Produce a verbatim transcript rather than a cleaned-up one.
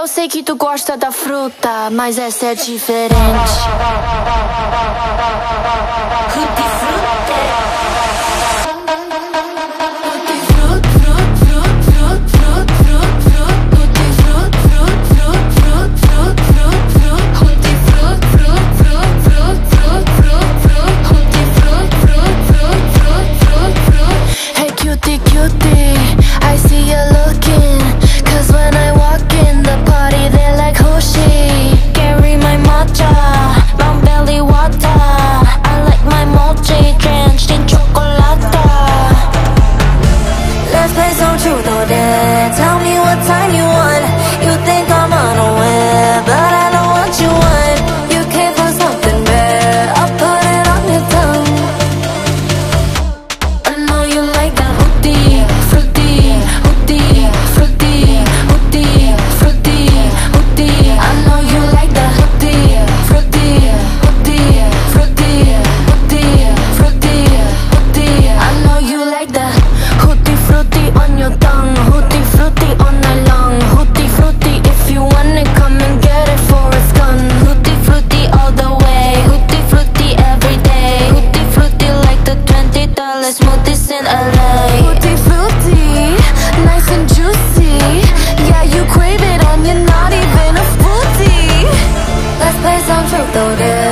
Eu sei que tu gosta da fruta, mas essa é diferente. Tutti frutti. Hey cutie cutie, I see you looking, cause when I walk in the party they're like Hoshi. Carry my matcha, Mount Belly water. I like my mochi drenched in chocolate. Let's play some truth or dare. Tell me what time you want. You think I'm unaware, but I know what you want. You came for something rare, I'll put it on your tongue. I know you like that hootie, fruity, hootie, fruity, hootie, fruity, hootie. I know you like that hootie, fruity, hootie, fruity, hootie, fruity, hootie. I know you like that hootie, fruity on your tongue, hootie, fruity on my lung, hootie, fruity. If you want it, come and get it for it's gone. Hootie, fruity all the way, hootie, fruity every day, hootie, fruity like the twenty dollar smoothies in L A. Hootie, fruity, nice and juicy. Yeah, you crave it and you're not even a foodie. Let's play some truth or dare.